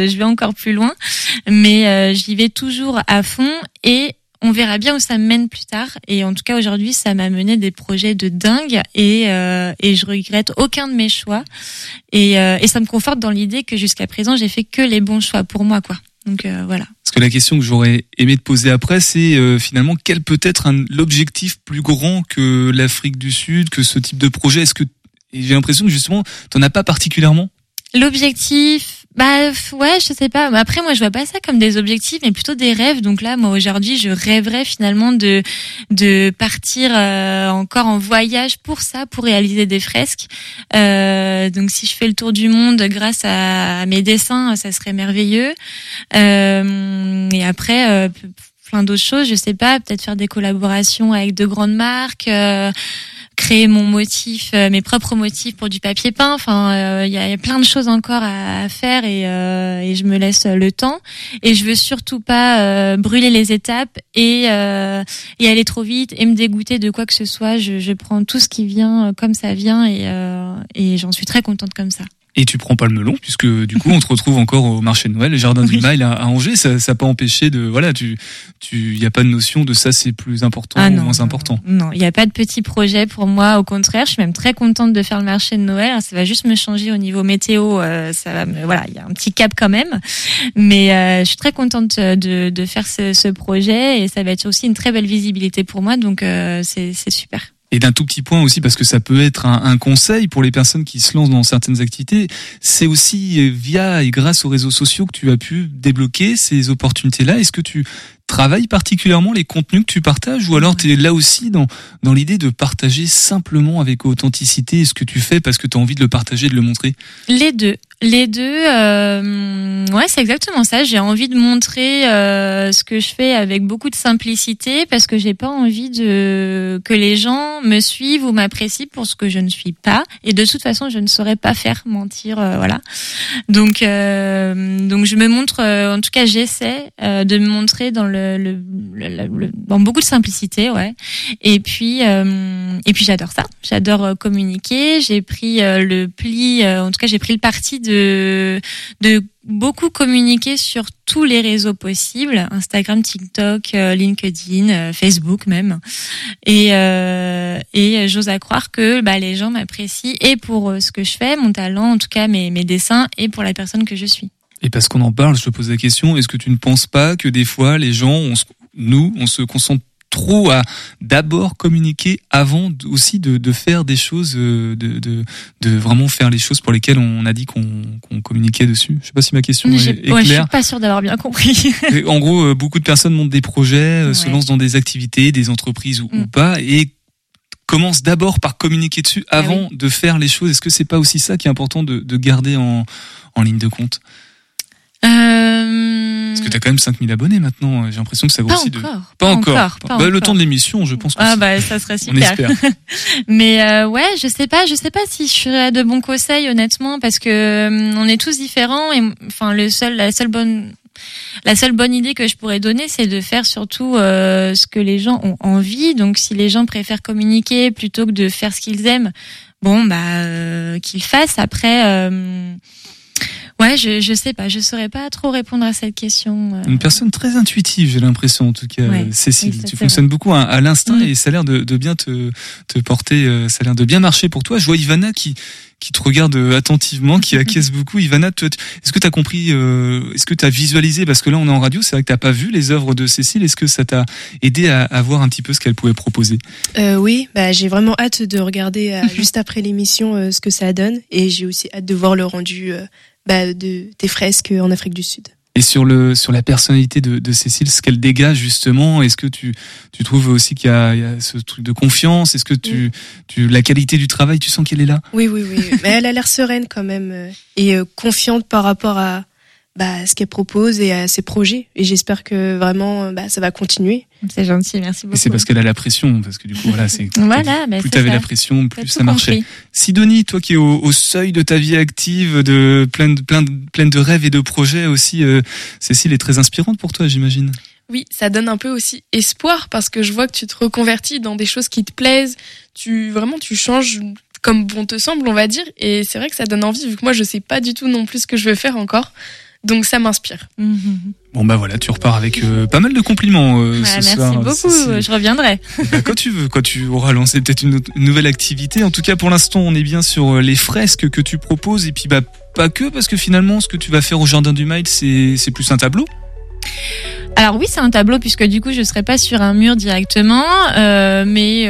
je vais encore plus loin, mais j'y vais toujours à fond et on verra bien où ça me mène plus tard. Et en tout cas, aujourd'hui, ça m'a mené des projets de dingue et je regrette aucun de mes choix. Et ça me conforte dans l'idée que jusqu'à présent, j'ai fait que les bons choix pour moi, quoi. Donc voilà. Parce que la question que j'aurais aimé te poser après, c'est finalement quel peut être l'objectif plus grand que l'Afrique du Sud, que ce type de projet. Est-ce que et j'ai l'impression que justement, t'en as pas particulièrement. L'objectif, ouais, je sais pas. Après, moi, je vois pas ça comme des objectifs, mais plutôt des rêves. Donc là, moi, aujourd'hui, je rêverais finalement de partir encore en voyage pour ça, pour réaliser des fresques. Donc, si je fais le tour du monde grâce à mes dessins, ça serait merveilleux. Et après, plein d'autres choses, je sais pas, peut-être faire des collaborations avec de grandes marques. Créer mon motif, mes propres motifs pour du papier peint. Enfin, il y a plein de choses encore à faire et je me laisse le temps. Et je veux surtout pas brûler les étapes et aller trop vite et me dégoûter de quoi que ce soit. Je prends tout ce qui vient comme ça vient et j'en suis très contente comme ça. Et tu prends pas le melon, puisque du coup on te retrouve encore au marché de Noël, le jardin du Mail à Angers. Ça n'a pas empêché de, voilà, y a pas de notion de ça c'est plus important ou moins important. Non, il y a pas de petit projet pour moi. Au contraire, je suis même très contente de faire le marché de Noël. Ça va juste me changer au niveau météo. Ça va voilà, il y a un petit cap quand même. Mais je suis très contente de faire ce projet et ça va être aussi une très belle visibilité pour moi. Donc c'est super. Et d'un tout petit point aussi, parce que ça peut être un conseil pour les personnes qui se lancent dans certaines activités, c'est aussi via et grâce aux réseaux sociaux que tu as pu débloquer ces opportunités-là. Est-ce que tu travailles particulièrement les contenus que tu partages ou alors tu es là aussi dans l'idée de partager simplement avec authenticité ce que tu fais parce que tu as envie de le partager, de le montrer? Les deux, ouais, c'est exactement ça. J'ai envie de montrer ce que je fais avec beaucoup de simplicité parce que j'ai pas envie que les gens me suivent ou m'apprécient pour ce que je ne suis pas. Et de toute façon, je ne saurais pas faire mentir, voilà. Donc je me montre, en tout cas, j'essaie de me montrer dans dans beaucoup de simplicité, ouais. Et puis j'adore ça. J'adore communiquer. J'ai pris le pli, en tout cas, j'ai pris le parti de beaucoup communiquer sur tous les réseaux possibles, Instagram, TikTok, LinkedIn, Facebook même. Et j'ose à croire que les gens m'apprécient et pour ce que je fais, mon talent, en tout cas mes dessins, et pour la personne que je suis. Et parce qu'on en parle, je te pose la question, est-ce que tu ne penses pas que des fois les gens, on se concentre trop à d'abord communiquer avant aussi de faire des choses, de vraiment faire les choses pour lesquelles on a dit qu'on communiquait dessus. Je sais pas si ma question est claire. Je suis pas sûre d'avoir bien compris. En gros, beaucoup de personnes montent des projets, se lancent dans des activités, des entreprises ou pas, et commencent d'abord par communiquer dessus avant de faire les choses. Est-ce que c'est pas aussi ça qui est important de garder en ligne de compte? Parce que t'as quand même 5000 abonnés maintenant. J'ai l'impression que ça grossit Pas encore. Le temps de l'émission, je pense que ça serait super. On espère. Mais je sais pas si je ferais de bons conseils honnêtement parce que on est tous différents et enfin la seule bonne idée que je pourrais donner, c'est de faire surtout ce que les gens ont envie. Donc si les gens préfèrent communiquer plutôt que de faire ce qu'ils aiment, qu'ils fassent. Après ouais, je sais pas, je saurais pas trop répondre à cette question. Une personne très intuitive, j'ai l'impression en tout cas, Cécile. Oui, tu fonctionnes beaucoup à l'instinct et ça a l'air de bien te porter, ça a l'air de bien marcher pour toi. Je vois Ivana qui te regarde attentivement, qui acquiesce beaucoup. Ivana, est-ce que tu as compris, est-ce que tu as visualisé, parce que là on est en radio, c'est vrai que tu n'as pas vu les œuvres de Cécile, est-ce que ça t'a aidé à voir un petit peu ce qu'elle pouvait proposer? Oui, j'ai vraiment hâte de regarder juste après l'émission ce que ça donne et j'ai aussi hâte de voir le rendu des fresques en Afrique du Sud. Et sur la personnalité de Cécile, ce qu'elle dégage justement, est-ce que tu trouves aussi qu'il y a ce truc de confiance? Est-ce que la qualité du travail, tu sens qu'elle est là? Oui. Mais elle a l'air sereine quand même et confiante par rapport à ce qu'elle propose et à ses projets. Et j'espère que vraiment ça va continuer. C'est gentil, merci beaucoup. Et c'est parce qu'elle a la pression, parce que du coup voilà, c'est plus t'avais la pression, plus ça marchait. Compris. Sidonie, toi qui es au seuil de ta vie active, de pleine de rêves et de projets aussi, Cécile est très inspirante pour toi, j'imagine. Oui, ça donne un peu aussi espoir parce que je vois que tu te reconvertis dans des choses qui te plaisent. Tu changes comme bon te semble, on va dire. Et c'est vrai que ça donne envie vu que moi je sais pas du tout non plus ce que je veux faire encore. Donc ça m'inspire. Bon bah voilà, tu repars avec pas mal de compliments ce soir. Merci beaucoup, Cécile. je reviendrai. Bah, quand tu veux, quand tu auras lancé peut-être une nouvelle activité. En tout cas, pour l'instant, on est bien sur les fresques que tu proposes. Et puis, bah, pas que, parce que finalement, ce que tu vas faire au Jardin du Mail, c'est plus un tableau. Alors oui, c'est un tableau puisque du coup je serai pas sur un mur directement, mais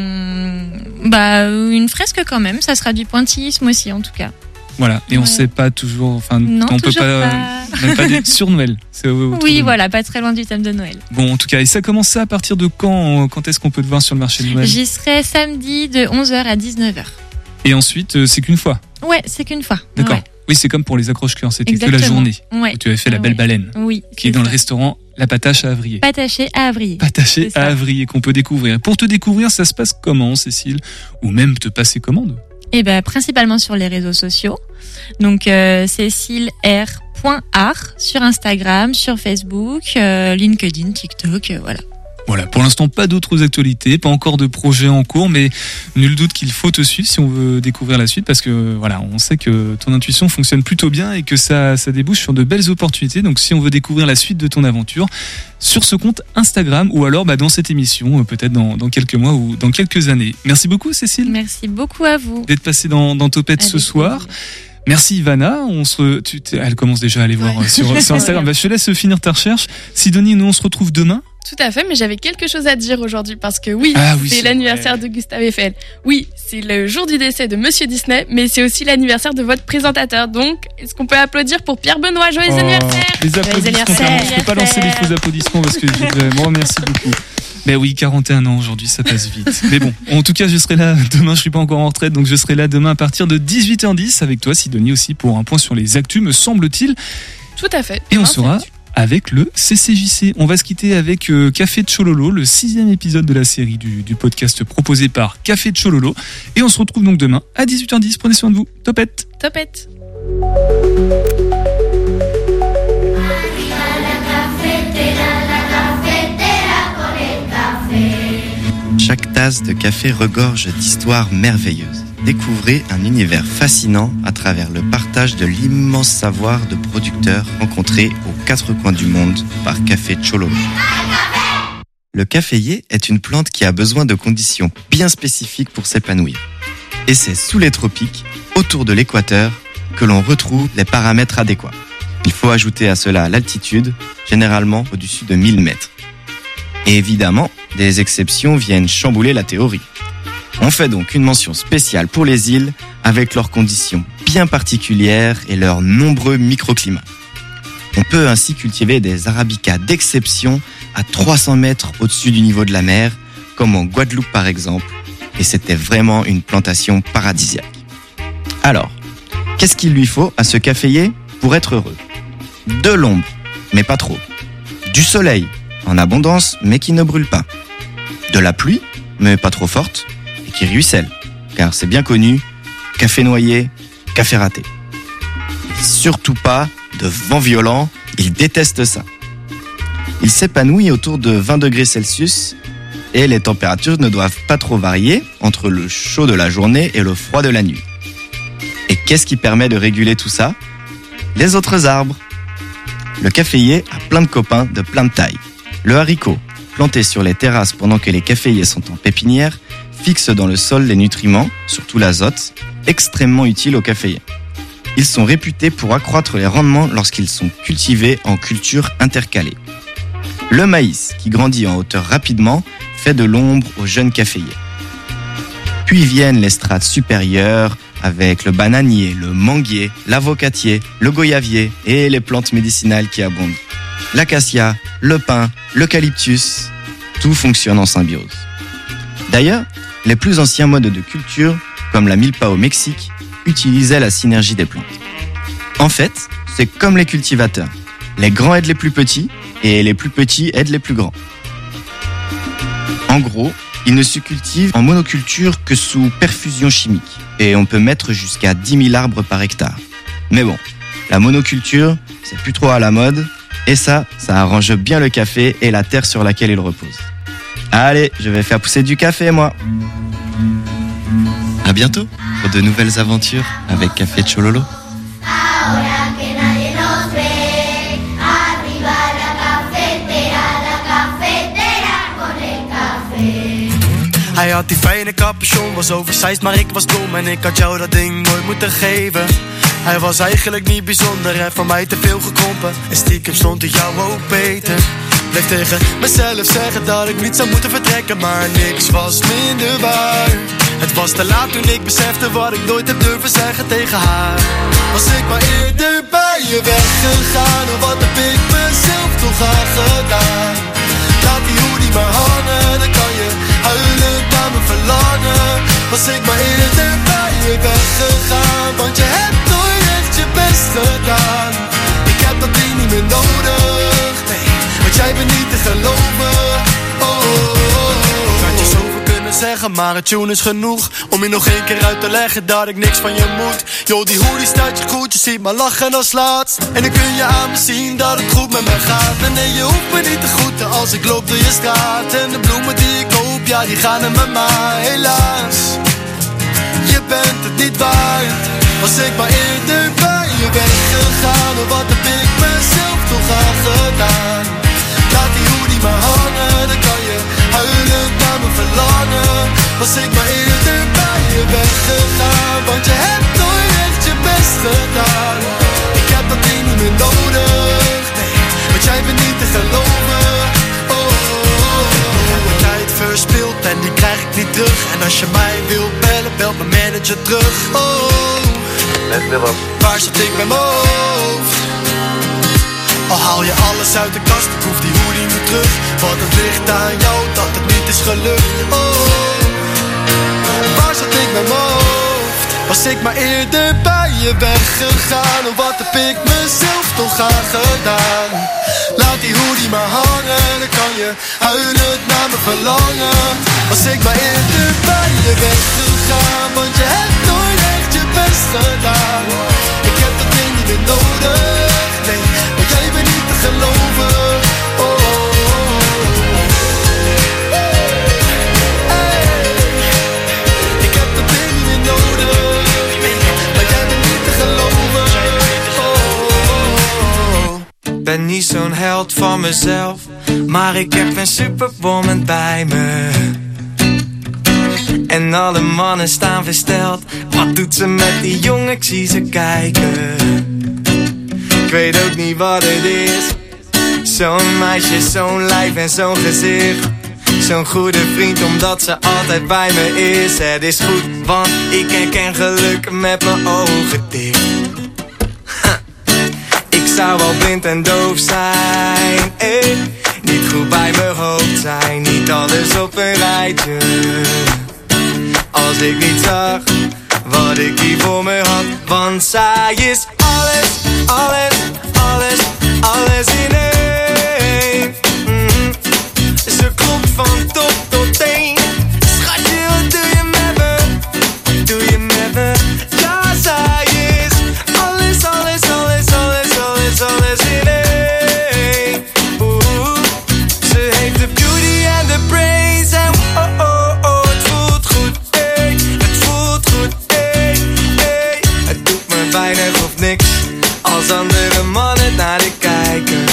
une fresque quand même. Ça sera du pointillisme aussi en tout cas. Voilà. Et on Ouais. sait pas toujours, enfin, Non, on peut toujours même pas dire sur Noël. C'est autour Oui, de voilà, pas très loin du thème de Noël. Bon, en tout cas, et ça commence ça à partir de quand est-ce qu'on peut te voir sur le marché de Noël? J'y serai samedi de 11h à 19h. Et ensuite, c'est qu'une fois. Ouais, c'est qu'une fois. D'accord. Ouais. Oui, c'est comme pour les accroche-cœurs, c'était que la Exactement. journée Ouais. où tu avais fait la belle Ouais. baleine, Oui. qui est dans le restaurant La Patache à Avrier. Pataché à Avrier. Pataché C'est à ça. Avrier qu'on peut découvrir. Pour te découvrir, ça se passe comment, Cécile? Ou même te passer commande? Et ben principalement sur les réseaux sociaux. Donc cécile.r.art sur Instagram, sur Facebook, LinkedIn, TikTok, voilà. Voilà, pour l'instant, pas d'autres actualités, pas encore de projets en cours, mais nul doute qu'il faut te suivre si on veut découvrir la suite, parce que voilà, on sait que ton intuition fonctionne plutôt bien et que ça débouche sur de belles opportunités. Donc, si on veut découvrir la suite de ton aventure, sur ce compte Instagram ou alors dans cette émission, peut-être dans quelques mois ou dans quelques années. Merci beaucoup, Cécile. Merci beaucoup à vous. D'être passée dans Topette ce soir. Merci Ivana, elle commence déjà à aller voir sur Instagram. Bah, je te laisse finir ta recherche. Sidonie, nous on se retrouve demain. Tout à fait, mais j'avais quelque chose à dire aujourd'hui parce que oui, oui, c'est c'est l'anniversaire de Gustave Eiffel. Oui, c'est le jour du décès de Monsieur Disney, mais c'est aussi l'anniversaire de votre présentateur. Donc, est-ce qu'on peut applaudir pour Pierre Benoît? Joyeux anniversaire! Les applaudissements, je peux pas lancer les faux applaudissements parce que vraiment merci beaucoup. Ben oui, 41 ans aujourd'hui, ça passe vite. Mais bon, en tout cas, je serai là demain, je suis pas encore en retraite, donc je serai là demain à partir de 18h10 avec toi, Sidonie, aussi pour un point sur les actus, me semble-t-il. Tout à fait. Et on Demain, sera avec le CCJC. On va se quitter avec Café Chololo, le 6e épisode de la série du podcast proposé par Café Chololo. Et on se retrouve donc demain à 18h10. Prenez soin de vous. Topette. Topette. Chaque tasse de café regorge d'histoires merveilleuses. Découvrez un univers fascinant à travers le partage de l'immense savoir de producteurs rencontrés aux quatre coins du monde par Café Chololo. Le caféier est une plante qui a besoin de conditions bien spécifiques pour s'épanouir. Et c'est sous les tropiques, autour de l'équateur, que l'on retrouve les paramètres adéquats. Il faut ajouter à cela l'altitude, généralement au-dessus de 1000 mètres. Et évidemment, des exceptions viennent chambouler la théorie. On fait donc une mention spéciale pour les îles avec leurs conditions bien particulières et leurs nombreux microclimats. On peut ainsi cultiver des arabicas d'exception à 300 mètres au-dessus du niveau de la mer, comme en Guadeloupe par exemple, et c'était vraiment une plantation paradisiaque. Alors, qu'est-ce qu'il lui faut à ce caféier pour être heureux? De l'ombre, mais pas trop. Du soleil, en abondance, mais qui ne brûle pas. De la pluie, mais pas trop forte, et qui ruisselle, car c'est bien connu, café noyé, café raté. Et surtout pas de vent violent, il déteste ça. Il s'épanouit autour de 20 degrés Celsius, et les températures ne doivent pas trop varier entre le chaud de la journée et le froid de la nuit. Et qu'est-ce qui permet de réguler tout ça? Les autres arbres. Le caféier a plein de copains de plein de tailles. Le haricot, planté sur les terrasses pendant que les caféiers sont en pépinière, fixe dans le sol les nutriments, surtout l'azote, extrêmement utiles aux caféiers. Ils sont réputés pour accroître les rendements lorsqu'ils sont cultivés en culture intercalée. Le maïs, qui grandit en hauteur rapidement, fait de l'ombre aux jeunes caféiers. Puis viennent les strates supérieures avec le bananier, le manguier, l'avocatier, le goyavier et les plantes médicinales qui abondent. L'acacia, le pin, l'eucalyptus, tout fonctionne en symbiose. D'ailleurs, les plus anciens modes de culture, comme la milpa au Mexique, utilisaient la synergie des plantes. En fait, c'est comme les cultivateurs. Les grands aident les plus petits et les plus petits aident les plus grands. En gros, ils ne se cultivent en monoculture que sous perfusion chimique et on peut mettre jusqu'à 10 000 arbres par hectare. Mais bon, la monoculture, c'est plus trop à la mode et ça arrange bien le café et la terre sur laquelle il repose. Allez, je vais faire pousser du café, moi. À bientôt pour de nouvelles aventures avec Café Chololo. Ahora que nadie nos ve. Hij had die fijne capuchon, was oversized, maar ik was dom. En ik had jou dat ding nooit moeten geven. Hij was eigenlijk niet bijzonder en van mij te veel gekrompen. En stiekem stond ik jou ook beter. Bleef tegen mezelf zeggen dat ik niet zou moeten vertrekken, maar niks was minder waar. Het was te laat toen ik besefte wat ik nooit heb durven zeggen tegen haar. Was ik maar eerder bij je weggegaan, of wat heb ik mezelf toch aan gedaan? Laat die hoodie maar hangen, dan kan je huilen naar mijn verlangen. Was ik maar eerder bij je weggegaan, want je hebt nooit echt je best gedaan. Ik heb dat ding niet meer nodig, nee, want jij bent niet te geloven. Oh, oh, oh. Ik had je zoveel kunnen zeggen, maar het tune is genoeg om je nog één keer uit te leggen dat ik niks van je moet. Yo, die hoodie staat je goed, je ziet me lachen als laatst. En dan kun je aan me zien dat het goed met me gaat. En nee, je hoeft me niet te groeten als ik loop door je straat. En de bloemen die ik koop, ja, die gaan er met mij. Helaas, je bent het niet waard. Was ik maar eerder bij je weggegaan, of wat heb ik mezelf toch aan gedaan? Laat die hoodie maar hangen, dan kan je huilen naar mijn verlangen. Was ik maar eerder bij je weggegaan, want je hebt nooit echt je best gedaan. Ik heb dat ding niet meer nodig, nee, want jij bent niet te geloven. Oh, oh, oh. Ik heb mijn tijd verspild en die krijg ik niet terug. En als je mij wil bellen, belt mijn manager terug. Oh, waar zat ik met mijn hoofd? Al haal je alles uit de kast, ik hoef die hoodie niet terug. Want het ligt aan jou dat het niet is gelukt. Oh, waar zat ik met mijn hoofd? Was ik maar eerder bij je weggegaan, of wat heb ik mezelf toch aan gedaan? Laat die hoodie maar hangen, dan kan je huilen naar mijn verlangen. Was ik maar eerder bij je weggegaan, want je hebt nooit echt je best gedaan. Ik heb dat ding niet meer nodig, nee, want jij bent niet te geloven. Oh, oh, oh. Hey. Ik heb dat ding niet meer nodig, maar jij bent niet te geloven. Oh, oh, oh. Ben niet zo'n held van mezelf, maar ik heb een superwoman bij me. En alle mannen staan versteld. Wat doet ze met die jongen? Ik zie ze kijken. Ik weet ook niet wat het is. Zo'n meisje, zo'n lijf en zo'n gezicht. Zo'n goede vriend omdat ze altijd bij me is. Het is goed, want ik herken geluk met mijn ogen dicht. Ik zou wel blind en doof zijn, niet goed bij mijn hoofd zijn. Niet alles op een rijtje. Als ik niet zag wat ik hier voor me had. Want zij is alles, alles, alles, alles in één. Ze klopt van top tot teen. Schatje, wat doe je met me? Doe je met me? Ja, zij is alles, alles, alles, alles, alles, alles in één. Ze heeft de beauty en de brains. En oh, oh, oh, het voelt goed, het voelt goed, het doet me weinig of niks als andere mannen naar de kijken.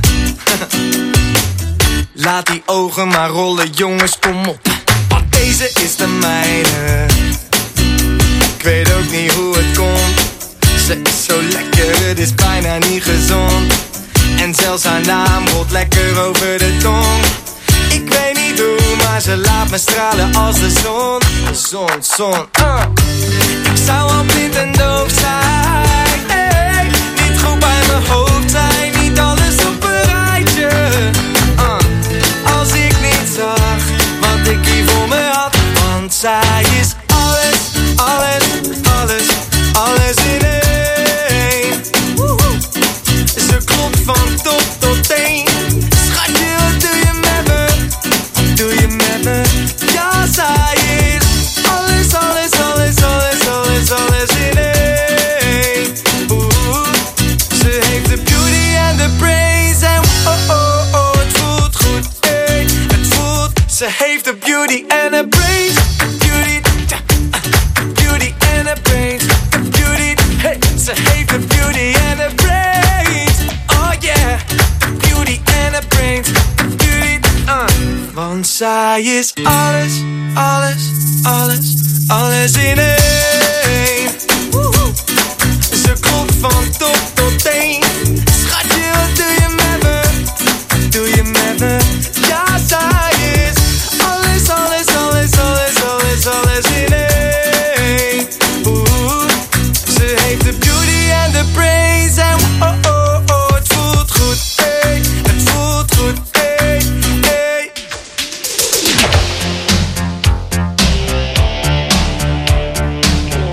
Laat die ogen maar rollen, jongens, kom op, want deze is de mijne. Ik weet ook niet hoe het komt. Ze is zo lekker, het is bijna niet gezond. En zelfs haar naam rolt lekker over de tong. Ik weet niet hoe, maar ze laat me stralen als de zon. Zon, zon, Ik zou al blind en doof zijn, niet goed bij mijn hoofd zijn. Niet alles op een rijtje, als ik niet zag wat ik hier voor me had. Want zij is alles, alles, alles, alles in één. Ze klopt van top tot teen. Schatje, wat doe je met me? Doe je met me? Ja, zij is alles, alles, alles, alles, alles, alles in één. Ze heeft de beauty en de brains. En oh, oh, oh, het voelt goed, het voelt. Ze heeft de beauty en de brains. Beauty, beauty en de brains. Beauty, hey. Ze heeft de beauty en de brains. Oh yeah, beauty en de brains. Beauty, want zij is alles, alles, alles, alles in één. Ze klopt van top tot teen.